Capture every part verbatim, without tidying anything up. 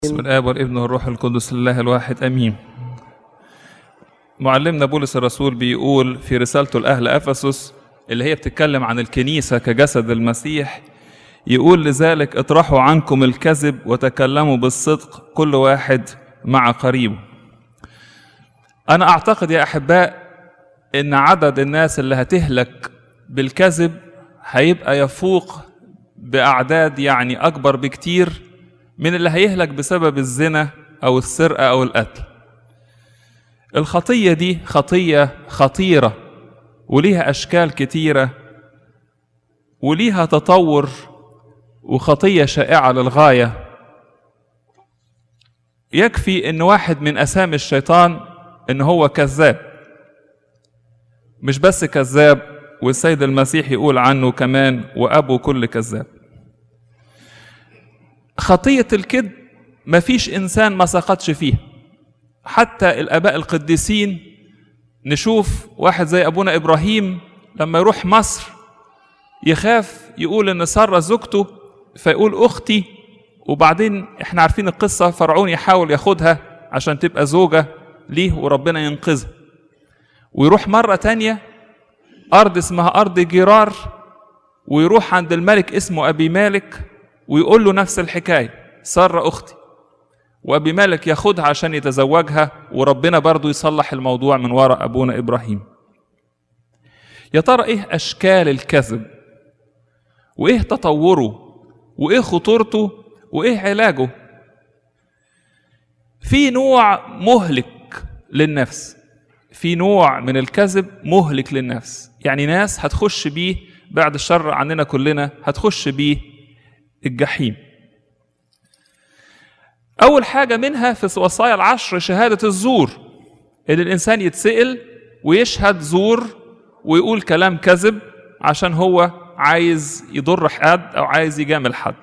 بسم الآب والابن والروح القدس لله الواحد امين. معلمنا بولس الرسول بيقول في رسالته لأهل أفسس اللي هي بتتكلم عن الكنيسة كجسد المسيح، يقول لذلك اطرحوا عنكم الكذب وتكلموا بالصدق كل واحد مع قريبه. أنا أعتقد يا أحباء إن عدد الناس اللي هتهلك بالكذب هيبقى يفوق بأعداد يعني أكبر بكتير من اللي هيهلك بسبب الزنا أو السرقة أو القتل. الخطية دي خطية خطيرة وليها أشكال كتيرة وليها تطور، وخطية شائعة للغاية. يكفي إن واحد من أسامي الشيطان إن هو كذاب، مش بس كذاب، والسيد المسيح يقول عنه كمان وأبو كل كذاب. خطية الكذب مفيش إنسان ما سقطش فيها، حتى الآباء القديسين. نشوف واحد زي أبونا إبراهيم لما يروح مصر يخاف يقول إن سارة زوجته، فيقول أختي، وبعدين إحنا عارفين القصة، فرعون يحاول ياخدها عشان تبقى زوجة ليه وربنا ينقذها. ويروح مرة تانية أرض اسمها أرض جيرار، ويروح عند الملك اسمه أبي مالك ويقول له نفس الحكاية، سارة أختي، وأبي مالك ياخدها عشان يتزوجها، وربنا برضو يصلح الموضوع من وراء أبونا إبراهيم. يا ترى إيه أشكال الكذب، وإيه تطوره، وإيه خطورته، وإيه علاجه؟ في نوع مهلك للنفس، في نوع من الكذب مهلك للنفس، يعني ناس هتخش بيه بعد الشر عننا كلنا، هتخش بيه الجحيم. أول حاجة منها في وصايا العشر شهادة الزور، إن الإنسان يتسأل ويشهد زور ويقول كلام كذب عشان هو عايز يضر حد أو عايز يجامل حد.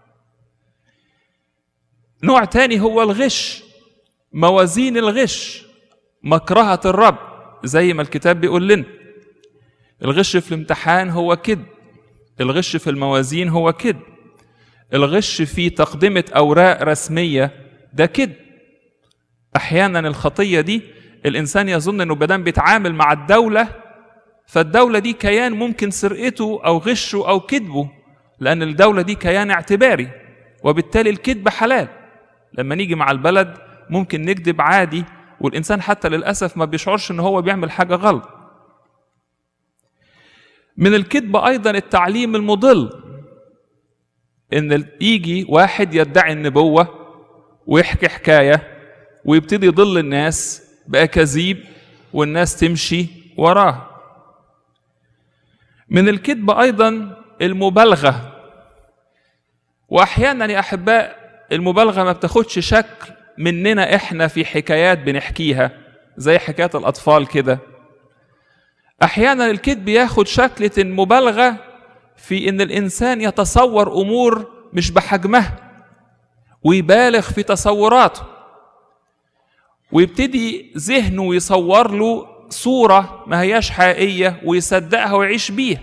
نوع تاني هو الغش، موازين الغش، مكرهة الرب، زي ما الكتاب بيقول لنا. الغش في الامتحان هو كذب، الغش في الموازين هو كذب، الغش في تقدمة أوراق رسمية ده كذب. أحيانا الخطية دي الإنسان يظن أنه بدل بيتعامل مع الدولة، فالدولة دي كيان ممكن سرقته أو غشه أو كذبه، لأن الدولة دي كيان اعتباري، وبالتالي الكذب حلال. لما نيجي مع البلد ممكن نكذب عادي، والإنسان حتى للأسف ما بيشعرش أنه هو بيعمل حاجة غلط. من الكذب أيضا التعليم المضل، إن يجي واحد يدعي النبوة ويحكي حكاية ويبتدي يضل الناس بأكاذيب والناس تمشي وراه. من الكذب أيضا المبالغة، وأحيانا يا أحباء المبالغة ما بتاخدش شكل مننا إحنا في حكايات بنحكيها زي حكايات الأطفال كده. أحيانا الكذب ياخد شكلة المبالغة في إن الإنسان يتصور أمور مش بحجمها ويبالغ في تصوراته، ويبتدي ذهنه يصور له صورة ما هياش حقيقية ويصدقها ويعيش بيها.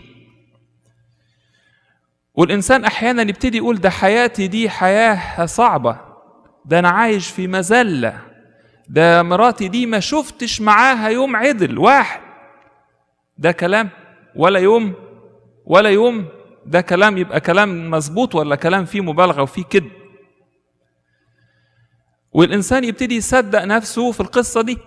والإنسان أحيانا يبتدي يقول ده حياتي دي حياة صعبة، ده أنا عايش في مذلة، ده مراتي دي ما شفتش معاها يوم عدل واحد. ده كلام ولا يوم ولا يوم؟ ده كلام يبقى كلام مظبوط ولا كلام فيه مبالغة وفيه كذب؟ والإنسان يبتدي يصدق نفسه في القصة دي.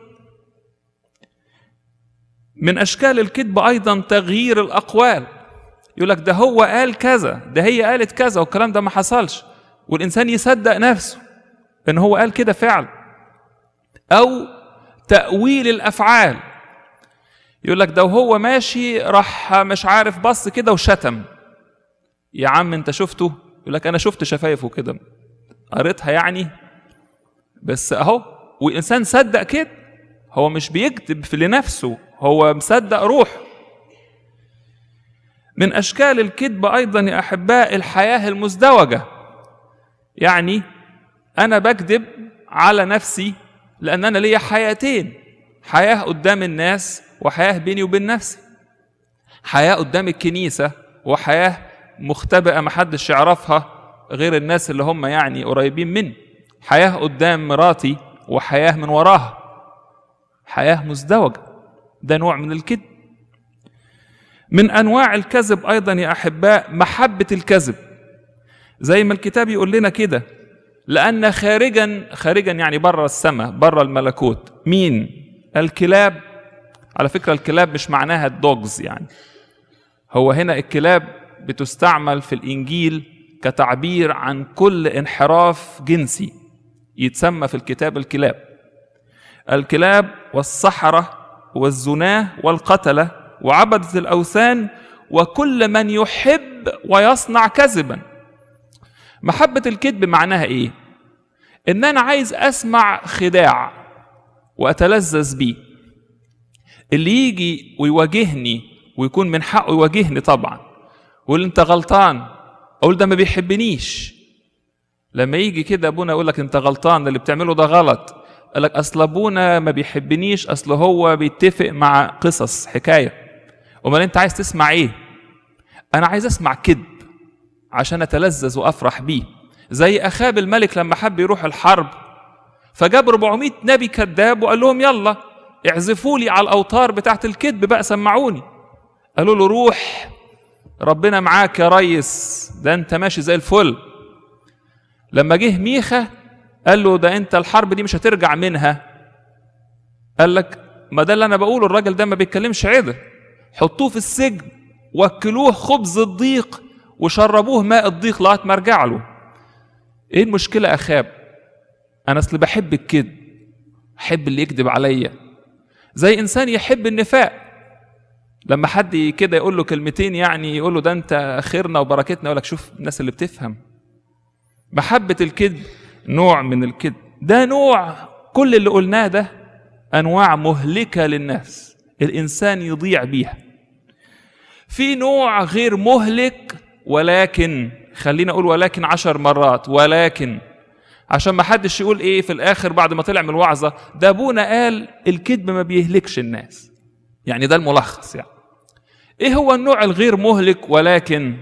من أشكال الكذب أيضا تغيير الأقوال، يقول لك ده هو قال كذا، ده هي قالت كذا، والكلام ده ما حصلش، والإنسان يصدق نفسه إن هو قال كده فعلا. أو تأويل الأفعال، يقول لك ده وهو ماشي راح مش عارف بص كده وشتم. يا عم انت شفته؟ يقول لك انا شفت شفايفه كده، قريتها يعني، بس اهو. والانسان صدق كده، هو مش بيكذب في لنفسه، هو مصدق روح. من اشكال الكذب ايضا يا احباء الحياة المزدوجة، يعني انا بكذب على نفسي لان انا ليا حياتين، حياة قدام الناس وحياة بيني وبين نفسي، حياة قدام الكنيسة وحياة مختبئة محدش يعرفها غير الناس اللي هم يعني قريبين مني. حياة قدام مراتي وحياة من وراها، حياة مزدوجة، ده نوع من الكذب. من أنواع الكذب أيضا يا أحباء محبة الكذب، زي ما الكتاب يقول لنا كده، لأن خارجا خارجا يعني بره السماء بره الملكوت مين؟ الكلاب. على فكرة الكلاب مش معناها الدوجز، يعني هو هنا الكلاب بتستعمل في الإنجيل كتعبير عن كل انحراف جنسي يتسمى في الكتاب الكلاب. الكلاب والسحرة والزناه والقتلة وعبدة الأوثان وكل من يحب ويصنع كذبا. محبة الكذب معناها إيه؟ إن أنا عايز أسمع خداع وأتلذذ بيه. اللي يجي ويواجهني ويكون من حقه يواجهني طبعا ويقول أنت غلطان، أقول ده ما بيحبنيش. لما يجي كده أبونا يقول لك أنت غلطان، اللي بتعمله ده غلط، قال لك أصل أبونا ما بيحبنيش، أصل هو بيتفق مع قصص حكاية. أمال أنت عايز تسمع إيه؟ أنا عايز أسمع كذب عشان أتلذذ وأفرح بيه. زي أخاب الملك لما حب يروح الحرب فجاب أربعمائة نبي كذاب وقال لهم يلا اعزفوا لي على الأوتار بتاعت الكذب بقى، سمعوني. قالوا له روح ربنا معاك يا ريس، ده أنت ماشي زي الفل. لما جه ميخا قال له ده أنت الحرب دي مش هترجع منها. قال لك ما ده اللي أنا بقوله، الراجل ده ما بيتكلمش عدل، حطوه في السجن وكلوه خبز الضيق وشربوه ماء الضيق لغايه ما رجع له. ايه المشكله اخاب؟ انا اصل بحب الكذب، احب اللي يكذب عليا. زي انسان يحب النفاق، لما حد كده يقول له كلمتين يعني يقول له ده انت خيرنا وبركتنا، يقول لك شوف الناس اللي بتفهم. محبه الكذب نوع من الكذب، ده نوع، كل اللي قلناه ده انواع مهلكه للنفس، الانسان يضيع بيها. في نوع غير مهلك، ولكن خلينا اقول ولكن عشر مرات، ولكن عشان ما حدش يقول ايه في الاخر بعد ما طلع من الوعظه ده ابونا قال الكذب ما بيهلكش الناس، يعني ده الملخص. يعني ايه هو النوع الغير مهلك؟ ولكن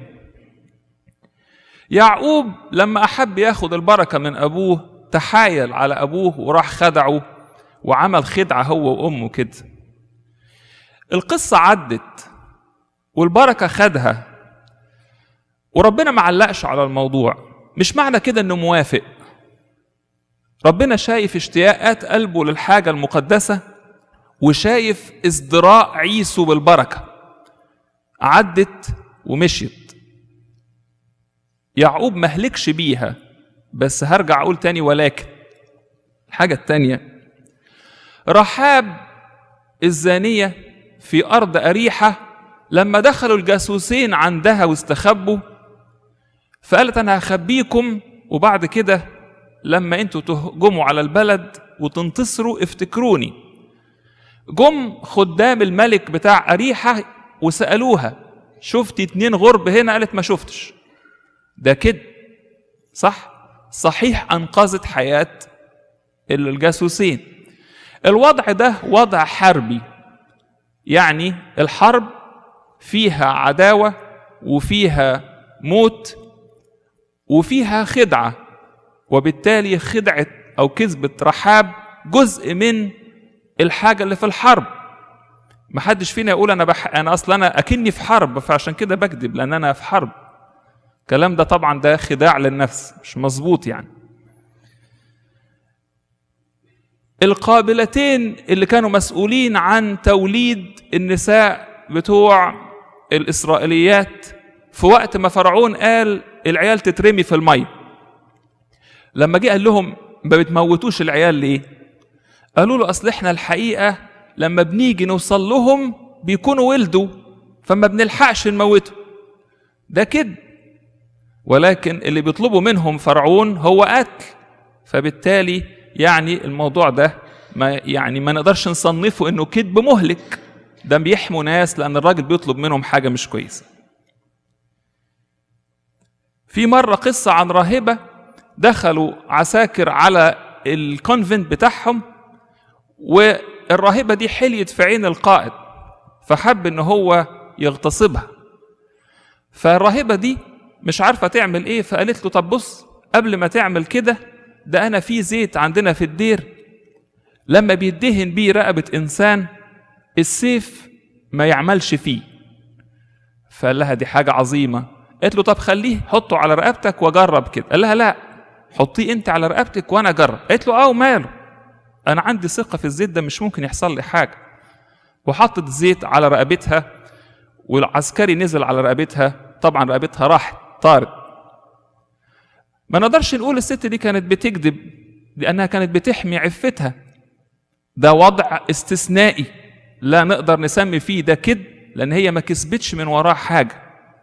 يعقوب لما احب ياخد البركه من ابوه تحايل على ابوه وراح خدعه وعمل خدعه هو وامه كده. القصه عدت والبركه خدها وربنا ما علقش على الموضوع. مش معنى كده انه موافق، ربنا شايف اشتياقات قلبه للحاجه المقدسه وشايف ازدراء عيسو بالبركه. عدت ومشيت، يعقوب مهلكش بيها. بس هرجع اقول تاني ولكن الحاجه التانيه، رحاب الزانيه في ارض اريحه لما دخلوا الجاسوسين عندها واستخبوا، فقالت انا هخبيكم وبعد كده لما انتوا تهجموا على البلد وتنتصروا افتكروني. جم خدام الملك بتاع أريحة وسألوها شفتي اتنين غرب هنا؟ قالت ما شفتش. ده كده صح؟ صحيح أنقذت حياة الجاسوسين. الوضع ده وضع حربي، يعني الحرب فيها عداوة وفيها موت وفيها خدعة، وبالتالي خدعة أو كذبة رحاب جزء من الحاجة اللي في الحرب. محدش فينا يقول أنا بح... أنا أصلا أنا أكني في حرب فعشان كده بكذب لأن أنا في حرب. الكلام ده طبعا ده خداع للنفس، مش مظبوط. يعني القابلتين اللي كانوا مسؤولين عن توليد النساء بتوع الإسرائيليات في وقت ما فرعون قال العيال تترمي في المية، لما جه قال لهم ما بتموتوش العيال ليه؟ قالوا له أصل إحنا الحقيقة لما بنيجي نوصل لهم بيكونوا ولدوا فما بنلحقش نموته. ده كده، ولكن اللي بيطلبوا منهم فرعون هو قتل، فبالتالي يعني الموضوع ده ما يعني ما نقدرش نصنفه إنه كذب مهلك، ده بيحموا ناس لأن الراجل بيطلب منهم حاجة مش كويسة. في مرة قصة عن راهبة دخلوا عساكر على الكونفنت بتاعهم، والراهبة دي حليت في عين القائد فحب ان هو يغتصبها. فالراهبة دي مش عارفة تعمل ايه، فقالت له طب بص قبل ما تعمل كده ده أنا في زيت عندنا في الدير لما بيدهن بيه رقبة إنسان السيف ما يعملش فيه. فقال لها دي حاجة عظيمة. قالت له طب خليه حطه على رقبتك وجرب كده. قال لها لا، حطيه انت على رقبتك وانا اجرب. قالت له اه وماله، انا عندي ثقة في الزيت ده، مش ممكن يحصل لي حاجة. وحطت الزيت على رقبتها، والعسكري نزل على رقبتها، طبعا رقبتها راحت طارت. ما نقدرش نقول الست دي كانت بتكذب، لانها كانت بتحمي عفتها. ده وضع استثنائي لا نقدر نسمي فيه ده كذب، لان هي ما كسبتش من وراه حاجة.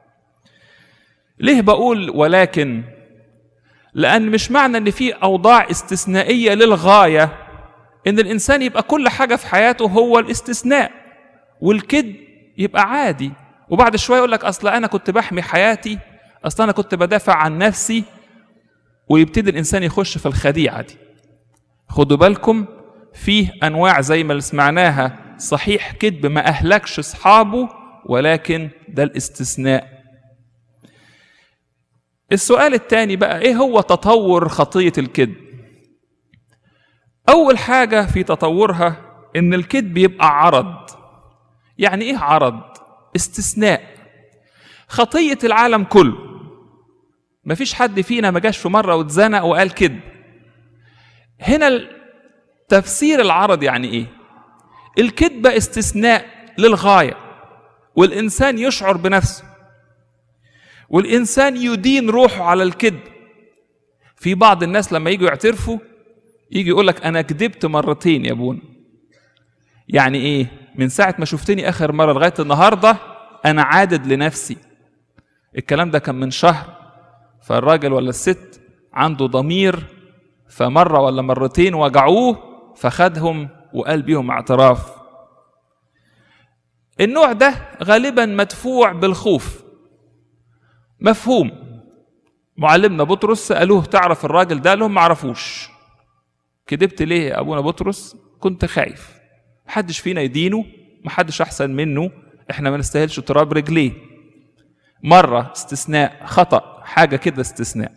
ليه بقول ولكن؟ لأن مش معنى ان في اوضاع استثنائية للغاية ان الانسان يبقى كل حاجة في حياته هو الاستثناء والكذب يبقى عادي. وبعد شوية يقول لك اصل انا كنت بحمي حياتي، اصل انا كنت بدافع عن نفسي، ويبتدي الانسان يخش في الخديعة دي. خدوا بالكم، فيه انواع زي ما سمعناها، صحيح كذب ما اهلكش اصحابه، ولكن ده الاستثناء. السؤال الثاني بقى، ايه هو تطور خطية الكذب؟ اول حاجة في تطورها ان الكذب يبقى عرض. يعني ايه عرض؟ استثناء. خطية العالم كله، مفيش حد فينا ما جاش في مرة واتزنق وقال كذب. هنا تفسير العرض يعني ايه؟ الكذب استثناء للغاية، والإنسان يشعر بنفسه، والإنسان يدين روحه على الكذب. في بعض الناس لما يجوا يعترفوا يجي يقول لك أنا كذبت مرتين يا ابونا. يعني إيه؟ من ساعة ما شفتني آخر مرة لغاية النهاردة أنا عادد لنفسي. الكلام ده كان من شهر، فالراجل ولا الست عنده ضمير، فمرة ولا مرتين وجعوه فخدهم وقال بيهم اعتراف. النوع ده غالبا مدفوع بالخوف. مفهوم. معلمنا بطرس قالوه تعرف الراجل ده؟ لهم ما عرفوش. كذبت ليه يا ابونا بطرس؟ كنت خايف، محدش فينا يدينه، محدش احسن منه، احنا ما نستاهلش تراب رجليه. مرة استثناء، خطأ، حاجة كده استثناء.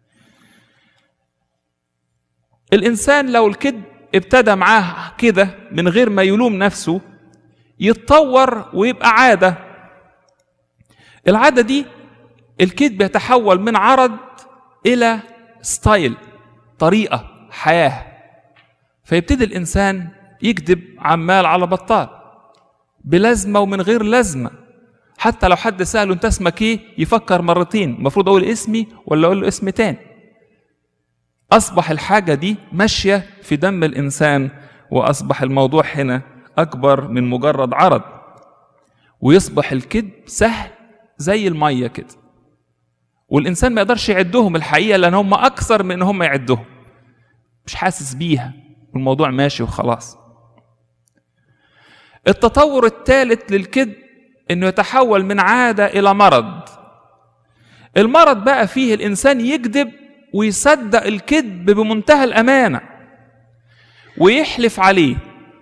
الانسان لو الكذب ابتدى معاه كده من غير ما يلوم نفسه يتطور ويبقى عادة. العادة دي الكذب يتحول من عرض إلى ستايل، طريقة حياة. فيبتدي الإنسان يكذب عمال على بطال، بلازمة ومن غير لازمة. حتى لو حد سأله أنت اسمك إيه يفكر مرتين، المفروض أقول اسمي ولا أقول له اسم تاني. أصبح الحاجة دي ماشية في دم الإنسان، وأصبح الموضوع هنا أكبر من مجرد عرض، ويصبح الكذب سهل زي المية كده، والإنسان ما يقدرش يعدهم الحقيقة، لأن هم أكثر من هم يعدهم، مش حاسس بيها والموضوع ماشي وخلاص. التطور الثالث للكذب إنه يتحول من عادة إلى مرض. المرض بقى فيه الإنسان يكذب ويصدق الكذب بمنتهى الأمانة ويحلف عليه،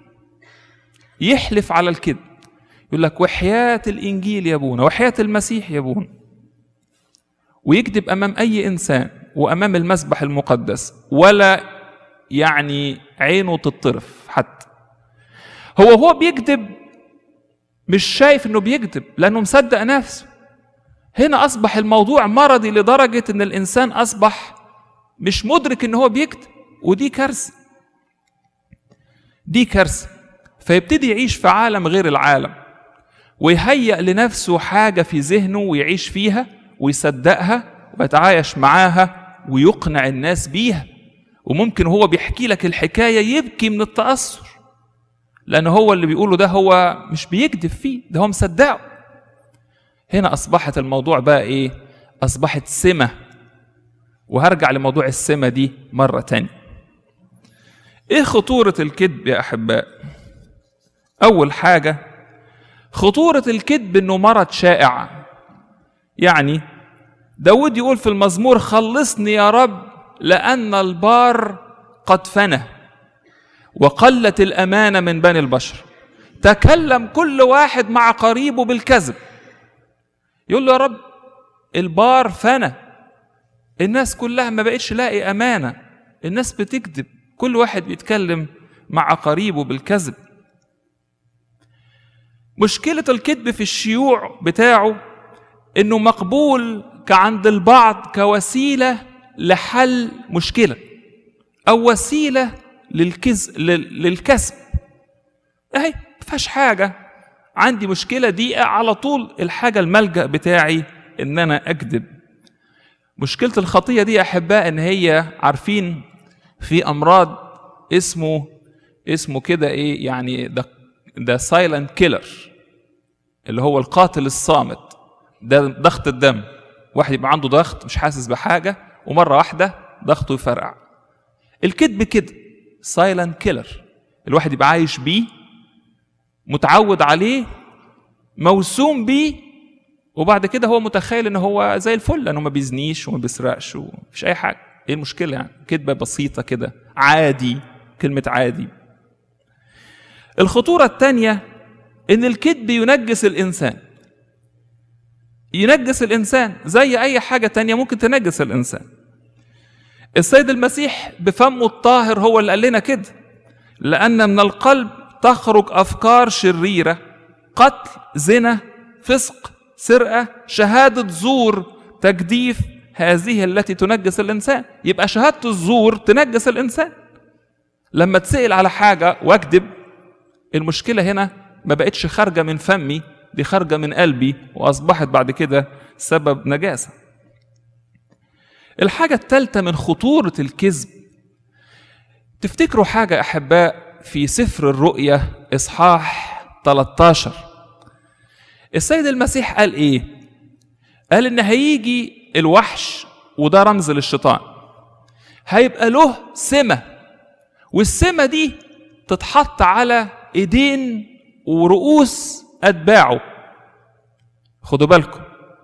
يحلف على الكذب، يقول لك وحياة الإنجيل يا ابونا، وحياة المسيح يا ابونا، ويكذب أمام أي إنسان وأمام المسبح المقدس، ولا يعني عينه تطرف حتى. هو هو بيكذب مش شايف إنه بيكذب لأنه مصدق نفسه. هنا أصبح الموضوع مرضي لدرجة إن الإنسان أصبح مش مدرك إنه هو بيكذب، ودي كارثة، دي كارثة. فيبتدي يعيش في عالم غير العالم، ويهيأ لنفسه حاجة في ذهنه ويعيش فيها ويصدقها ويتعايش معاها ويقنع الناس بيها. وممكن هو بيحكي لك الحكاية يبكي من التأثر، لأنه هو اللي بيقوله ده هو مش بيكذب فيه، ده هو مصدقه. هنا أصبحت الموضوع بقى إيه؟ أصبحت سمة. وهرجع لموضوع السمة دي مرة تانية. إيه خطورة الكذب يا أحباء؟ أول حاجة خطورة الكذب إنه مرض شائع. يعني داود يقول في المزمور خلصني يا رب لأن البار قد فنى وقلت الأمانة من بني البشر. تكلم كل واحد مع قريبه بالكذب، يقول له يا رب البار فنى، الناس كلها ما بقتش لاقي أمانة، الناس بتكذب، كل واحد بيتكلم مع قريبه بالكذب. مشكلة الكذب في الشيوع بتاعه انه مقبول كعند البعض كوسيلة لحل مشكلة او وسيلة للكذب للكسب. اهي مفيهاش حاجة، عندي مشكلة دي على طول الحاجة الملجأ بتاعي ان انا اكذب. مشكلة الخطية دي يا احباء ان هي عارفين في امراض اسمه اسمه كده ايه يعني ده ده سايلنت كيلر، اللي هو القاتل الصامت. ده ضغط الدم، واحد يبقى عنده ضغط مش حاسس بحاجة ومرة واحدة ضغطه يفرقع. الكذب كده سايلنت كيلر، الواحد يبقى عايش بيه، متعود عليه، موسوم بيه، وبعد كده هو متخيل ان هو زي الفل لانه ما بيزنيش وما بيسرقش ومفيش اي حاجة. ايه المشكلة يعني؟ كذبة بسيطة كده، عادي، كلمة عادي. الخطورة الثانية ان الكذب ينجس الانسان، ينجس الانسان زي اي حاجة تانية ممكن تنجس الانسان. السيد المسيح بفمه الطاهر هو اللي قال لنا كده، لان من القلب تخرج افكار شريرة، قتل، زنا، فسق، سرقة، شهادة زور، تجديف، هذه التي تنجس الانسان. يبقى شهادة الزور تنجس الانسان. لما تسأل على حاجة واكذب، المشكلة هنا ما بقتش خارجة من فمي، دي خارجة من قلبي وأصبحت بعد كده سبب نجاسة. الحاجة الثالثة من خطورة الكذب، تفتكروا حاجة أحباء في سفر الرؤيا إصحاح ثلاثة عشر، السيد المسيح قال إيه؟ قال إن هيجي الوحش، وده رمز للشيطان، هيبقى له سمة، والسمة دي تتحط على ايدين ورؤوس اتباعه. خدوا بالكم.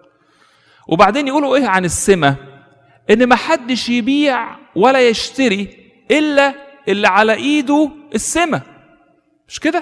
وبعدين يقولوا ايه عن السمة؟ ان ما حدش يبيع ولا يشتري الا اللي على ايده السمة، مش كده؟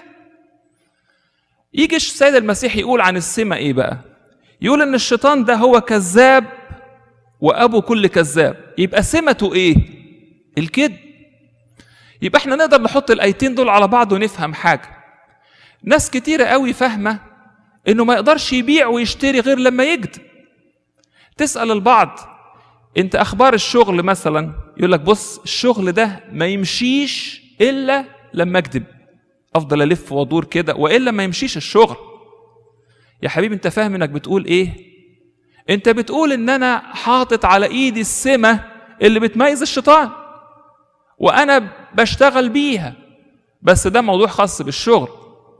يجي السيد المسيح يقول عن السمة ايه بقى؟ يقول ان الشيطان ده هو كذاب وابو كل كذاب. يبقى سمته ايه؟ الكذب. يبقى احنا نقدر نحط الايتين دول على بعض ونفهم حاجة. ناس كتيرة قوي فاهمة انه ما يقدرش يبيع ويشتري غير لما يكذب. تسأل البعض انت اخبار الشغل مثلا، يقول لك بص الشغل ده ما يمشيش الا لما اكذب، افضل الف وادور كده والا ما يمشيش الشغل. يا حبيبي انت فاهم انك بتقول ايه؟ انت بتقول ان انا حاطط على ايدي السمة اللي بتميز الشيطان وانا بشتغل بيها، بس ده موضوع خاص بالشغل.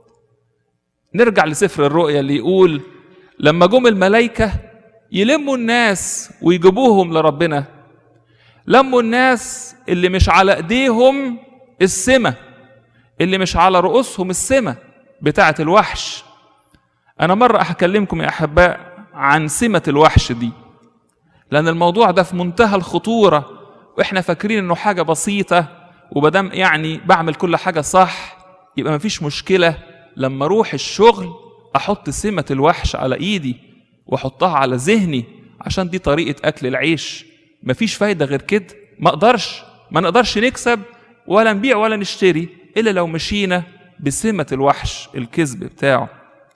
نرجع لسفر الرؤيا اللي يقول لما جم الملائكة يلموا الناس ويجيبوهم لربنا، لموا الناس اللي مش على ايديهم السمة، اللي مش على رؤوسهم السمة بتاعة الوحش. انا مرة هكلمكم يا احباء عن سمة الوحش دي، لان الموضوع ده في منتهى الخطورة، واحنا فاكرين انه حاجة بسيطة وبدام يعني بعمل كل حاجة صح يبقى مفيش مشكلة. لما اروح الشغل احط سمة الوحش على ايدي واحطها على ذهني عشان دي طريقة اكل العيش، مفيش فايدة غير كده. ما اقدرش ما نقدرش نكسب ولا نبيع ولا نشتري الا لو مشينا بسمة الوحش، الكذب بتاعه.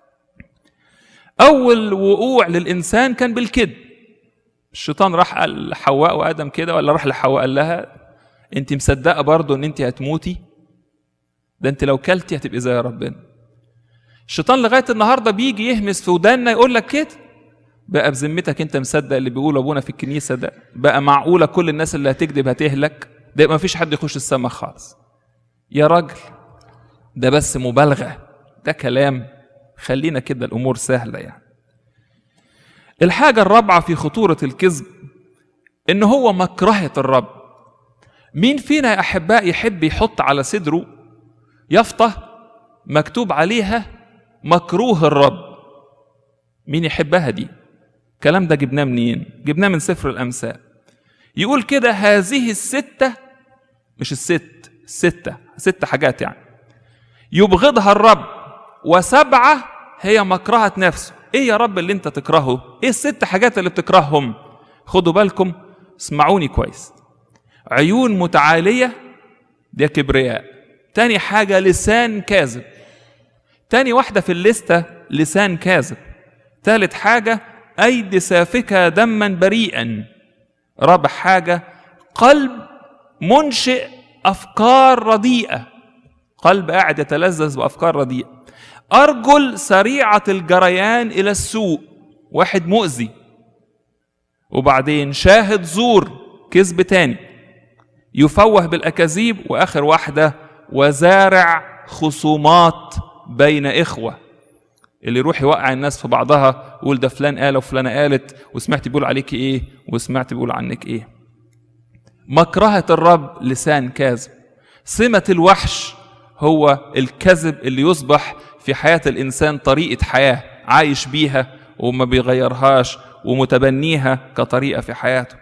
اول وقوع للانسان كان بالكذب. الشيطان راح قال لحواء وادم كده، ولا راح لحواء قال لها انت مصدقه برضه ان انت هتموتي؟ ده انت لو كلتي هتبقي زي ربنا. الشيطان لغايه النهارده بيجي يهمس في وداننا يقول لك كده. بقى بذمتك انت مصدق اللي بيقول ابونا في الكنيسه ده؟ بقى معقوله كل الناس اللي هتكذب هتهلك؟ ده ما فيش حد يخش السما خالص يا راجل، ده بس مبالغه، ده كلام. خلينا كده الامور سهله يعني. الحاجه الرابعه في خطوره الكذب ان هو مكرهه الرب. مين فينا يا احباء يحب يحط على صدره يافطه مكتوب عليها مكروه الرب؟ مين يحبها دي؟ الكلام ده جبناه منين؟ جبناه من سفر الامثال. يقول كده هذه الستة، مش الست، الستة ست حاجات يعني، يبغضها الرب وسبعة هي مكرهة نفسه. ايه يا رب اللي انت تكرهه؟ ايه الست حاجات اللي بتكرههم؟ خدوا بالكم، اسمعوني كويس. عيون متعالية ده كبرياء. تاني حاجة لسان كاذب. تاني واحدة في الليستة لسان كاذب. تالت حاجة أيدي سافكة دما بريئا. رابع حاجة قلب منشئ أفكار رديئة، قلب قاعد يتلذذ بأفكار رديئة. أرجل سريعة الجريان إلى السوء، واحد مؤذي. وبعدين شاهد زور، كذب تاني، يفوه بالأكاذيب. وآخر واحدة وزارع خصومات بين إخوة، اللي يروح يوقع الناس في بعضها، يقول ده فلان قال وفلانة قالت، وسمعت بيقول عليك إيه وسمعت بيقول عنك إيه. مكرهة الرب لسان كاذب. سمة الوحش هو الكذب اللي يصبح في حياة الإنسان طريقة حياة عايش بيها وما بيغيرهاش ومتبنيها كطريقة في حياته.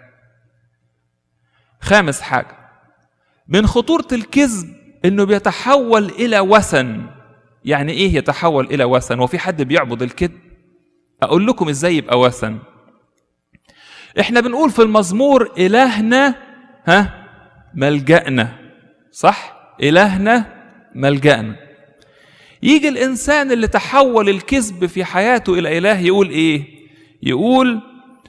خامس حاجة من خطورة الكذب إنه بيتحول إلى وثن. يعني إيه يتحول إلى وثن؟ وفي حد بيعبد الكذب؟ أقول لكم إزاي يبقى وثن. إحنا بنقول في المزمور إلهنا ها ملجأنا، صح؟ إلهنا ملجأنا. يجي الإنسان اللي تحول الكذب في حياته إلى إله يقول إيه؟ يقول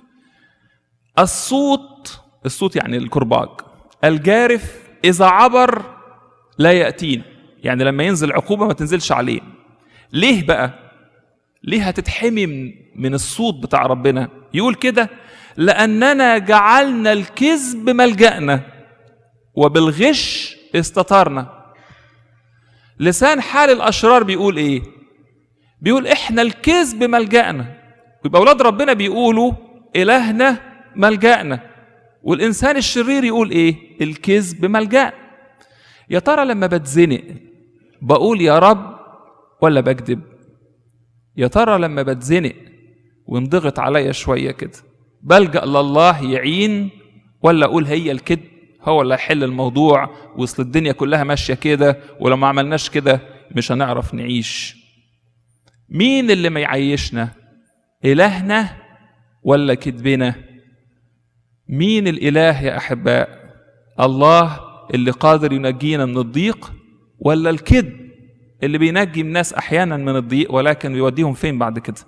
الصوت، الصوت يعني الكرباج، الجارف إذا عبر لا يأتين. يعني لما ينزل عقوبة ما تنزلش عليه. ليه بقى؟ ليه هتتحمي من الصوت بتاع ربنا؟ يقول كده لأننا جعلنا الكذب ملجأنا وبالغش استترنا. لسان حال الأشرار بيقول إيه؟ بيقول إحنا الكذب ملجأنا. ويبقى أولاد ربنا بيقولوا إلهنا ملجأنا، والإنسان الشرير يقول إيه؟ الكذب ملجأنا. يا ترى لما بتزنق بقول يا رب ولا بكذب؟ يا ترى لما بتزنق وانضغط عليا شوية كده بلجأ لله يعين، ولا أقول هي الكذب هو اللي هيحل الموضوع، وصل الدنيا كلها ماشية كده ولو ما عملناش كده مش هنعرف نعيش؟ مين اللي ما يعيشنا؟ إلهنا ولا كذبنا؟ مين الإله يا أحباء؟ الله اللي قادر ينجينا من الضيق، ولا الكذب اللي بينجي الناس أحيانا من الضيق ولكن بيوديهم فين بعد كده؟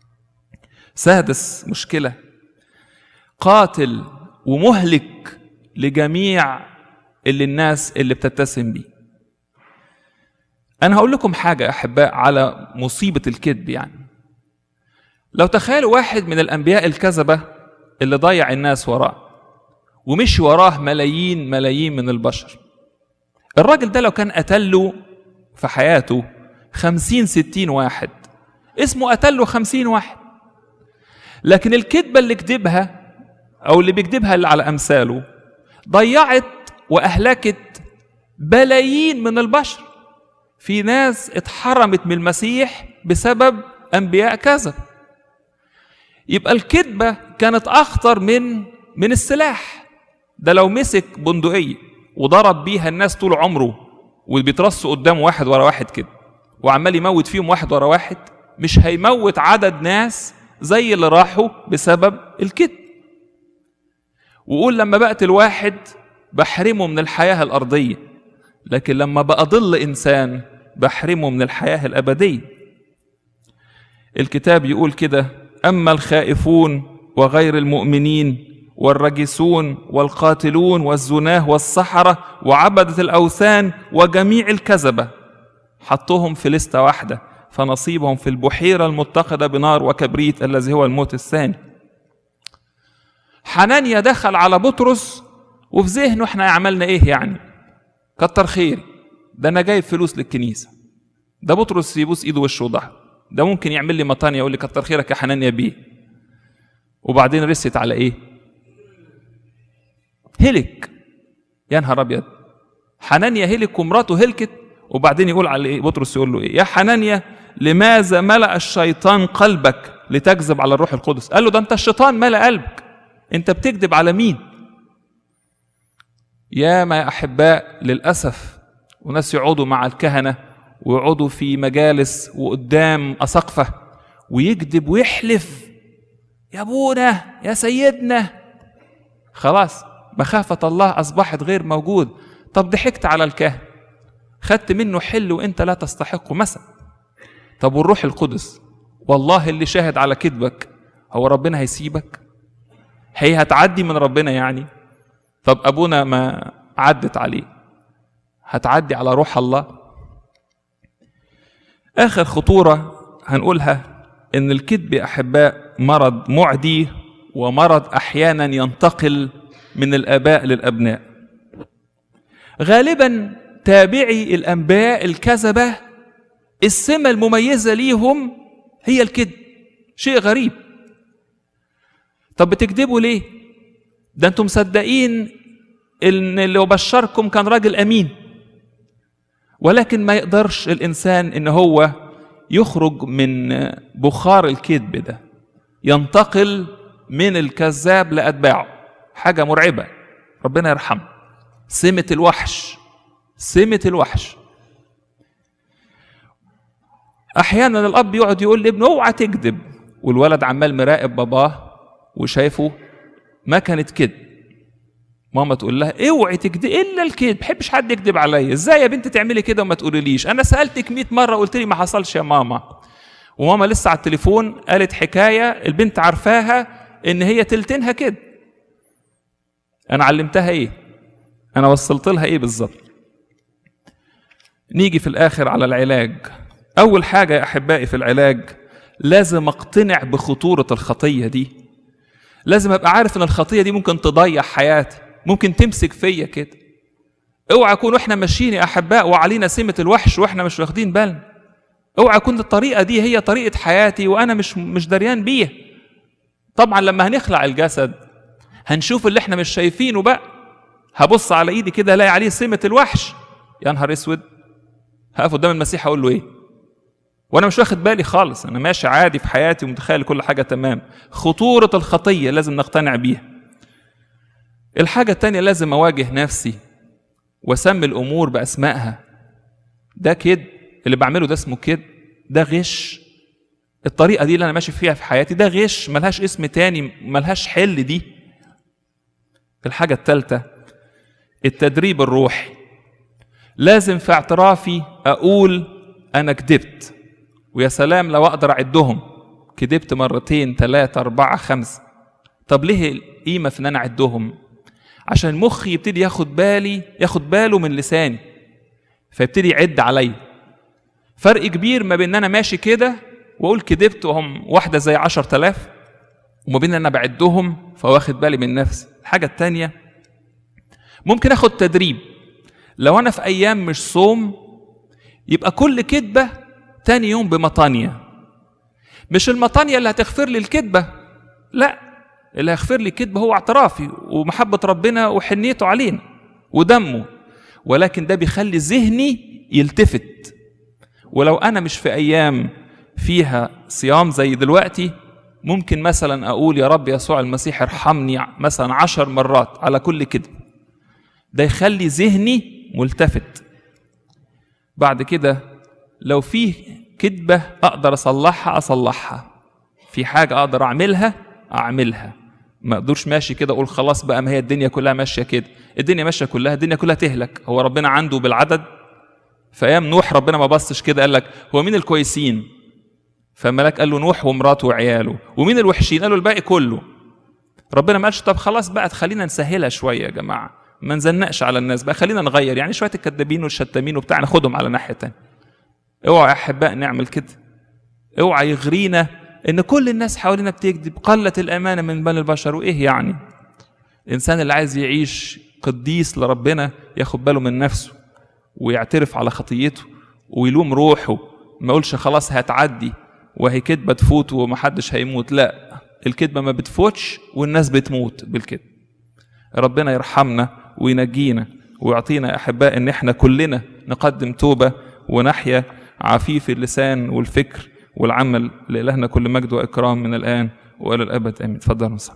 سادس مشكلة قاتل ومهلك لجميع اللي الناس اللي بتتسم بيه. أنا هقول لكم حاجة أحباء على مصيبة الكذب. يعني لو تخيلوا واحد من الأنبياء الكذبة اللي ضيع الناس وراه ومشي وراه ملايين ملايين من البشر، الراجل ده لو كان قتله في حياته خمسين ستين واحد اسمه قتله خمسين واحد، لكن الكذبة اللي كذبها أو اللي بيكذبها اللي على أمثاله ضيعت وأهلكت بلايين من البشر. في ناس اتحرمت من المسيح بسبب أنبياء كذب. يبقى الكذبة كانت أخطر من من السلاح. ده لو مسك بندقية وضرب بيها الناس طول عمره وبيترصوا قدام واحد ورا واحد كده وعمال يموت فيهم واحد ورا واحد، مش هيموت عدد ناس زي اللي راحوا بسبب الكذب. وقول لما بقت الواحد بحرمه من الحياة الأرضية، لكن لما بقى ضل إنسان بحرمه من الحياة الأبدية. الكتاب يقول كده أما الخائفون وغير المؤمنين والرجسون والقاتلون والزناه والسحرة وعبدة الأوثان وجميع الكذبة حطهم في لستة واحدة، فنصيبهم في البحيرة المتقدة بنار وكبريت الذي هو الموت الثاني. حنانيا دخل على بطرس وفي ذهنه احنا عملنا ايه يعني؟ كتر خيري، ده انا جايب فلوس للكنيسة. ده بطرس يبوس ايده وشه وضحك، ده ممكن يعمل لي مطانية يقول لي كتر خيرك يا حنانيا بيه. وبعدين رست على ايه؟ هلك. يا نهار ابيض، حنانيا هلك ومراته هلكت. وبعدين يقول على ايه؟ بطرس يقول له ايه؟ يا حنانيا لماذا ملأ الشيطان قلبك لتكذب على الروح القدس؟ قال له ده انت الشيطان ملأ قلبك، انت بتكذب على مين؟ يا ما يا احباء للاسف وناس يقعدوا مع الكهنه ويقعدوا في مجالس وقدام اساقفه ويكذب ويحلف يا ابونا يا سيدنا. خلاص مخافة الله أصبحت غير موجود. طب ضحكت على الكاهن، خدت منه حل وانت لا تستحقه مثلا. طب والروح القدس والله اللي شاهد على كذبك، هو ربنا هيسيبك؟ هي هتعدي من ربنا يعني؟ طب أبونا ما عدت عليه، هتعدي على روح الله؟ آخر خطورة هنقولها إن الكذب يا أحباء مرض معدي، ومرض أحيانا ينتقل من الآباء للأبناء. غالبا تابعي الأنباء الكذبة السمة المميزة ليهم هي الكذب. شيء غريب. طب بتكذبوا ليه؟ ده انتم مصدقين ان اللي بشركم كان راجل امين، ولكن ما يقدرش الانسان ان هو يخرج من بخار الكذب ده، ينتقل من الكذاب لاتباعه. حاجه مرعبه، ربنا يرحمه. سمة الوحش، سمة الوحش. احيانا الاب يقعد يقول لابنه اوعى تكذب، والولد عمال مراقب باباه وشايفه ما كانت كذب. ماما تقول لها اوعي تكذب الا الكذب، بحبش حد يكذب عليا. ازاي يا بنت تعملي كده وما تقوليليش؟ انا سالتك مئة مره قلت لي ما حصلش يا ماما. وماما لسه على التليفون قالت حكايه البنت عارفاها ان هي تلتينها كده. انا علمتها ايه؟ انا وصلت لها ايه بالظبط؟ نيجي في الاخر على العلاج. اول حاجه يا احبائي في العلاج لازم اقتنع بخطوره الخطيه دي. لازم ابقى عارف ان الخطيه دي ممكن تضيع حياتي، ممكن تمسك فيا كده. اوعى اكون واحنا ماشيين يا احباء وعلينا سمه الوحش واحنا مش واخدين بالنا. اوعى اكون الطريقه دي هي طريقه حياتي وانا مش مش دريان بيها. طبعا لما هنخلع الجسد هنشوف اللي احنا مش شايفينه بقى. هبص على ايدي كده الاقي عليه سمه الوحش، يا نهار اسود، هقف قدام المسيح اقول له ايه؟ وانا مش واخد بالي خالص، انا ماشي عادي في حياتي ومتخيل كل حاجه تمام. خطوره الخطيه لازم نقتنع بيها. الحاجه الثانيه لازم اواجه نفسي واسمي الامور باسمائها. ده كده اللي بعمله ده اسمه كده، ده غش. الطريقه دي اللي انا ماشي فيها في حياتي ده غش، ملهاش اسم تاني، ملهاش حل دي. الحاجه الثالثه التدريب الروحي. لازم في اعترافي اقول انا كدبت، ويا سلام لو اقدر اعدهم. كدبت مرتين ثلاثة أربعة خمسة. طب ليه القيمة في ان انا اعدهم؟ عشان مخي يبتدي ياخد بالي ياخد باله من لساني، فيبتدي يعد عليا. فرق كبير ما بين ان انا ماشي كده واقول كدبت وهم واحدة زي عشر تلاف، وما بين ان انا بعدهم فواخد بالي من نفسي. الحاجة التانية ممكن اخد تدريب. لو انا في ايام مش صوم يبقى كل كدبة تاني يوم بمطانية. مش المطانية اللي هتغفر لي الكدبة، لا، اللي هيغفر لي الكدبة هو اعترافي ومحبة ربنا وحنيته علينا ودمه. ولكن ده بيخلي ذهني يلتفت. ولو انا مش في ايام فيها صيام زي دلوقتي، ممكن مثلا اقول يا رب يسوع المسيح ارحمني مثلا عشر مرات على كل كدبة. ده يخلي ذهني ملتفت. بعد كده لو فيه كدبة أقدر أصلحها أصلحها، في حاجة أقدر أعملها أعملها. ما أقدرش ماشي كده أقول خلاص بقى ما هي الدنيا كلها ماشية كده. الدنيا ماشية كلها، الدنيا كلها تهلك. هو ربنا عنده بالعدد؟ في أيام نوح ربنا ما بصش كده قال لك هو مين الكويسين؟ فالملاك قال له نوح ومراته وعياله. ومين الوحشين؟ قال له الباقي كله. ربنا ما قالش طب خلاص بقى خلينا نسهلها شوية يا جماعة، ما نزنقش على الناس بقى، خلينا نغير يعني شوية الكذابين والشتامين وبتاع ناخدهم على ناحية تانية. اوعى يا احباء نعمل كده. اوعى يغرينا ان كل الناس حوالينا بتكذب. قلت الامانه من بني البشر، وايه يعني؟ الانسان اللي عايز يعيش قديس لربنا ياخد باله من نفسه ويعترف على خطيته ويلوم روحه. ما يقولش خلاص هتعدي وهي كذبه تفوت ومحدش هيموت. لا، الكذبه ما بتفوتش والناس بتموت بالكذب. ربنا يرحمنا وينجينا ويعطينا يا احباء ان احنا كلنا نقدم توبه ونحيا عفيف اللسان والفكر والعمل. لإلهنا كل مجد وإكرام من الآن وإلى الأبد آمين. تفضلوا.